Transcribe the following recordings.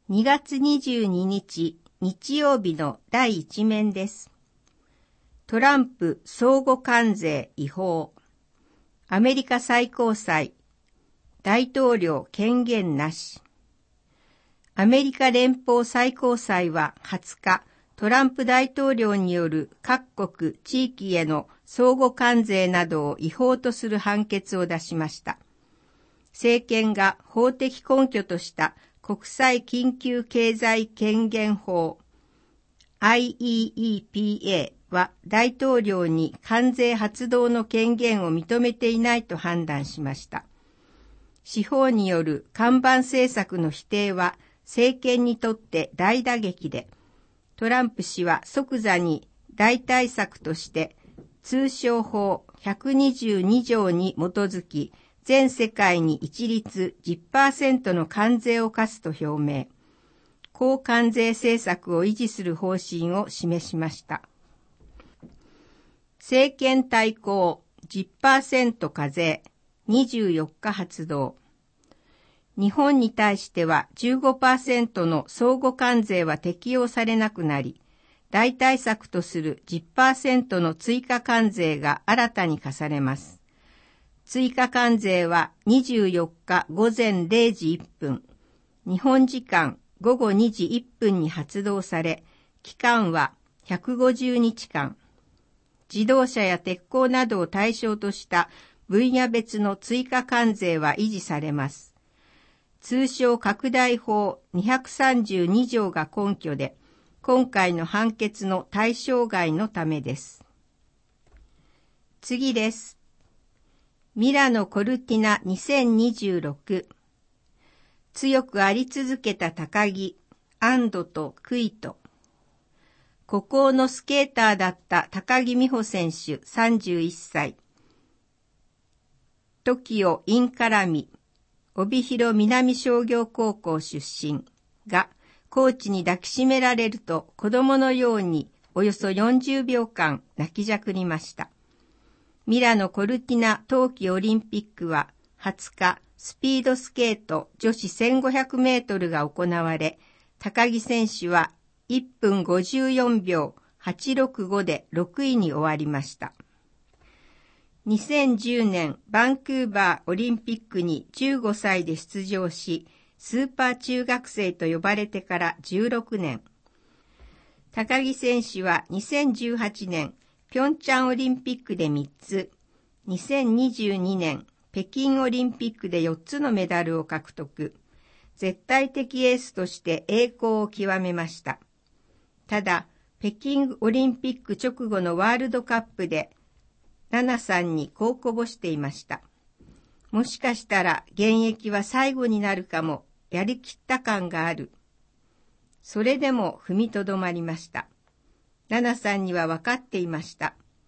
2月22日、日曜日の第一面です。トランプ相互関税違法。アメリカ最高裁、大統領権限なし。アメリカ連邦最高裁は20日、トランプ大統領による各国地域への相互関税などを違法とする判決を出しました。政権が法的根拠とした国際緊急経済権限法 IEEPA は大統領に関税発動の権限を認めていないと判断しました。司法による看板政策の否定は政権にとって大打撃で、トランプ氏は即座に代替策として通商法122条に基づき全世界に一律 10% の関税を課すと表明。高関税政策を維持する方針を示しました。政権対抗 10% 課税24日発動。日本に対しては 15% の相互関税は適用されなくなり、代替策とする 10% の追加関税が新たに課されます。追加関税は24日午前0時1分、日本時間午後2時1分に発動され、期間は150日間。自動車や鉄鋼などを対象とした分野別の追加関税は維持されます。通商拡大法232条が根拠で、今回の判決の対象外のためです。次です。ミラノ・コルティナ2026。強くあり続けた高木、安堵と悔いと。孤高のスケーターだった高木美帆選手31歳。TOKIOインカラミ、帯広南商業高校出身がコーチに抱きしめられると子供のようにおよそ40秒間泣きじゃくりました。ミラノ・コルティナ冬季オリンピックは20日、スピードスケート女子1500メートルが行われ、高木選手は1分54秒865で6位に終わりました。2010年バンクーバーオリンピックに15歳で出場し、スーパー中学生と呼ばれてから16年。高木選手は2018年、ピョンチャンオリンピックで3つ、2022年北京オリンピックで4つのメダルを獲得、絶対的エースとして栄光を極めました。ただ、北京オリンピック直後のワールドカップで、ナナさんにこうこぼしていました。もしかしたら現役は最後になるかも、やりきった感がある。それでも踏みとどまりました。ナナさんには分かっていました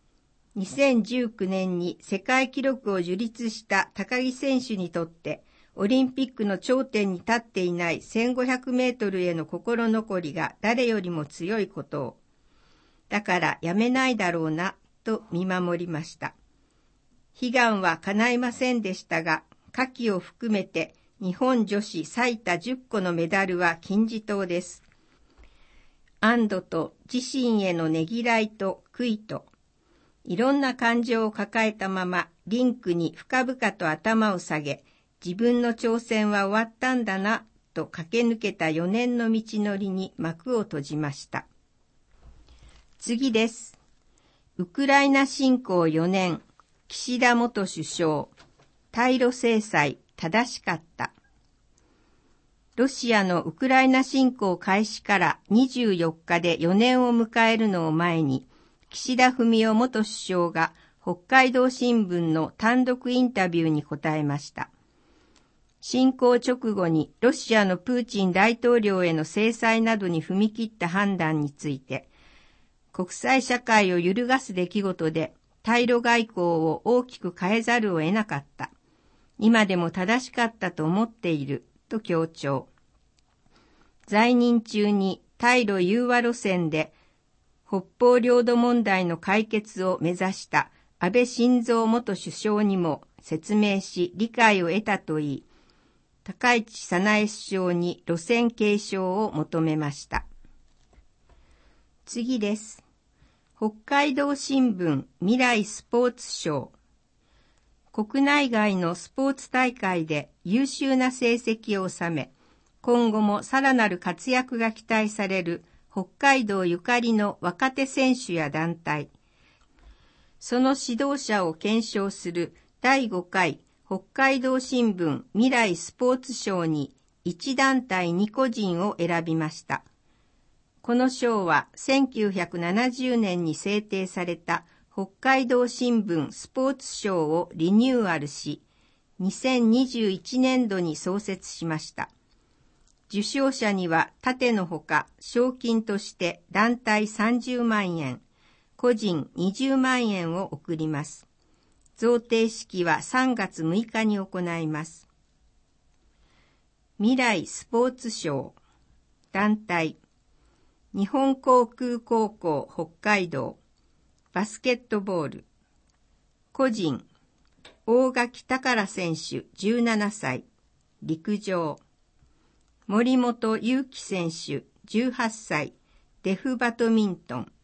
。2019年に世界記録を樹立した高木選手にとって、オリンピックの頂点に立っていない1500メートルへの心残りが誰よりも強いことを。だからやめないだろうな、と見守りました。悲願は叶いませんでしたが、夏季を含めて日本女子最多10個のメダルは金字塔です。安堵と自身へのねぎらいと悔いと、いろんな感情を抱えたままリンクに深々と頭を下げ、自分の挑戦は終わったんだな、と駆け抜けた4年の道のりに幕を閉じました。次です。ウクライナ侵攻4年、岸田元首相、対ロ制裁正しかった。ロシアのウクライナ侵攻開始から24日で4年を迎えるのを前に、岸田文雄元首相が北海道新聞の単独インタビューに答えました。侵攻直後にロシアのプーチン大統領への制裁などに踏み切った判断について、国際社会を揺るがす出来事で対ロ外交を大きく変えざるを得なかった。今でも正しかったと思っている。と強調。在任中に対ロ融和路線で北方領土問題の解決を目指した安倍晋三元首相にも説明し理解を得たといい、 高市早苗首相に路線継承を求めました。次です。北海道新聞未来スポーツ賞。国内外のスポーツ大会で優秀な成績を収め、今後もさらなる活躍が期待される北海道ゆかりの若手選手や団体、その指導者を顕彰する第5回北海道新聞未来スポーツ賞に1団体2個人を選びました。この賞は1970年に制定された北海道新聞スポーツ賞をリニューアルし、2021年度に創設しました。受賞者には盾のほか賞金として団体30万円、個人20万円を贈ります。贈呈式は3月6日に行います。未来スポーツ賞。団体。日本航空高校北海道。バスケットボール。個人。大垣宝選手17歳。陸上。森本裕樹選手18歳。デフバドミントン。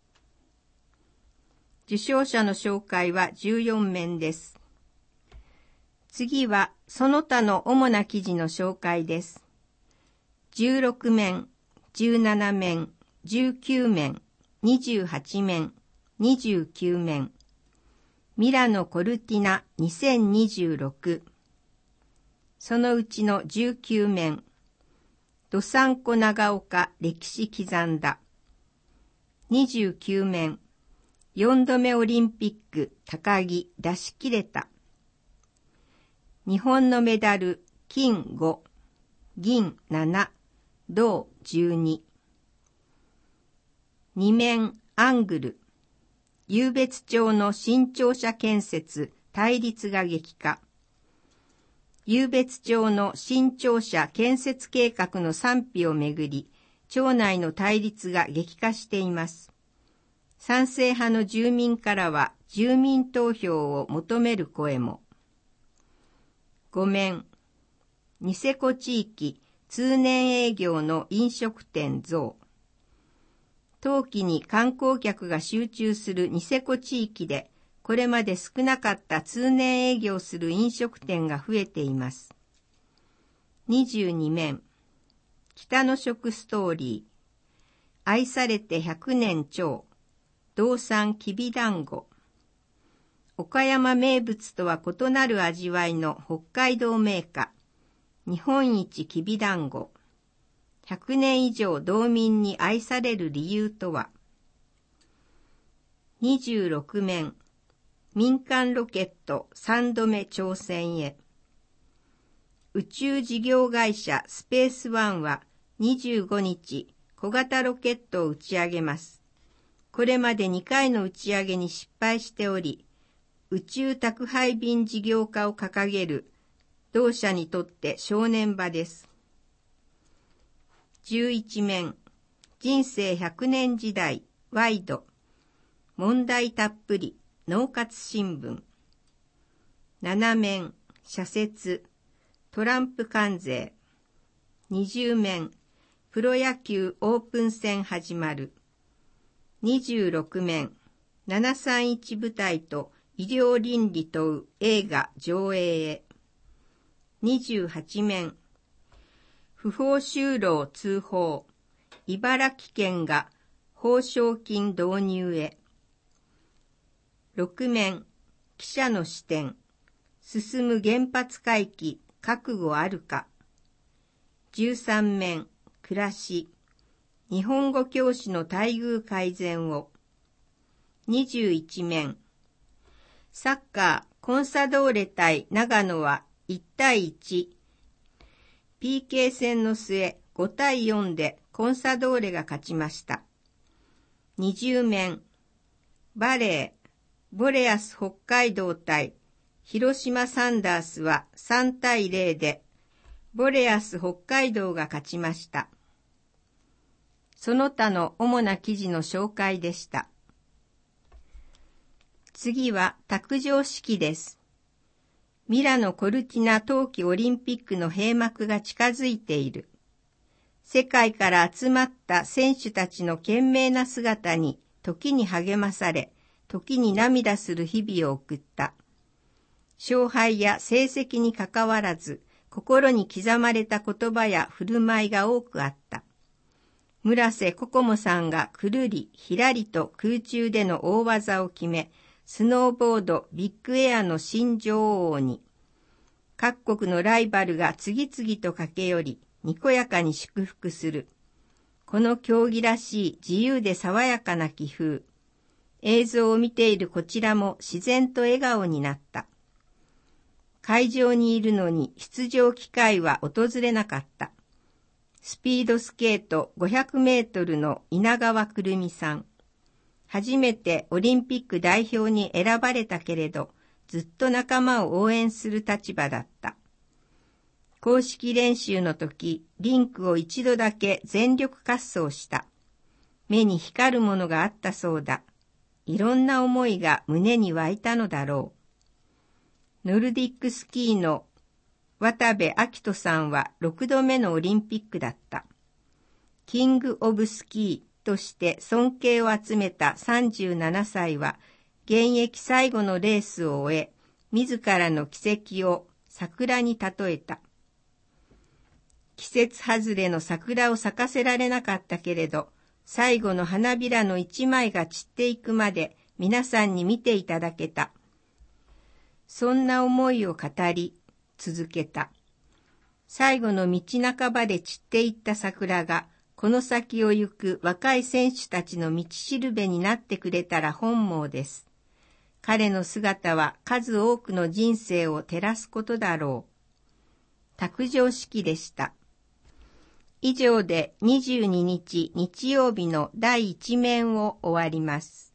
受賞者の紹介は14面です。次はその他の主な記事の紹介です。16面、17面、19面、28面、29面。ミラノコルティナ2026。そのうちの19面。どさんこ長岡歴史刻んだ。29面。4度目オリンピック高木出し切れた。日本のメダル金5、銀7、銅12。二面アングル。湧別町の新庁舎建設対立が激化。湧別町の新庁舎建設計画の賛否をめぐり、町内の対立が激化しています。賛成派の住民からは住民投票を求める声も。5面。ニセコ地域通年営業の飲食店増。冬季に観光客が集中するニセコ地域で、これまで少なかった通年営業する飲食店が増えています。22面。北の食ストーリー。愛されて100年超。道産きびだんご。岡山名物とは異なる味わいの北海道銘菓。日本一きびだんご。100年以上道民に愛される理由とは。26面。民間ロケット3度目挑戦へ。宇宙事業会社スペースワンは25日、小型ロケットを打ち上げます。これまで2回の打ち上げに失敗しており、宇宙宅配便事業化を掲げる同社にとって正念場です。11面、人生100年時代、ワイド、問題たっぷり、農活新聞。7面、社説、トランプ関税。20面、プロ野球オープン戦始まる。26面、731部隊と医療倫理問う映画上映へ。28面、不法就労通報、茨城県が報奨金導入へ。6面、記者の視点、進む原発回帰、覚悟あるか。13面、暮らし、日本語教師の待遇改善を。21面、サッカーコンサドーレ対長野は1対1。PK 戦の末5対4でコンサドーレが勝ちました。20面、バレー、ボレアス北海道対広島サンダースは3対0でボレアス北海道が勝ちました。その他の主な記事の紹介でした。次は卓上式です。 ミラノ・コルティナ冬季オリンピックの閉幕が近づいている。世界から集まった選手たちの懸命な姿に時に励まされ、時に涙する日々を送った。勝敗や成績にかかわらず、心に刻まれた言葉や振る舞いが多くあった。村瀬心椛さんがくるりひらりと空中での大技を決め、スノーボードビッグエアの新女王に、各国のライバルが次々と駆け寄り、にこやかに祝福する。この競技らしい自由で爽やかな気風。映像を見ているこちらも自然と笑顔になった。会場にいるのに出場機会は訪れなかった。スピードスケート500メートルの稲川くるみさん。初めてオリンピック代表に選ばれたけれど、ずっと仲間を応援する立場だった。公式練習の時、リンクを一度だけ全力滑走した。目に光るものがあったそうだ。いろんな思いが胸に湧いたのだろう。ノルディックスキーの渡部暁斗さんは6度目のオリンピックだった。キング・オブ・スキーとして尊敬を集めた37歳は、現役最後のレースを終え、自らの軌跡を桜に例えた。季節外れの桜を咲かせられなかったけれど、最後の花びらの一枚が散っていくまで皆さんに見ていただけた。そんな思いを語り続けた。最後の道半ばで散っていった桜が、この先を行く若い選手たちの道しるべになってくれたら本望です。彼の姿は数多くの人生を照らすことだろう。卓上式でした。以上で22日日曜日の第1面を終わります。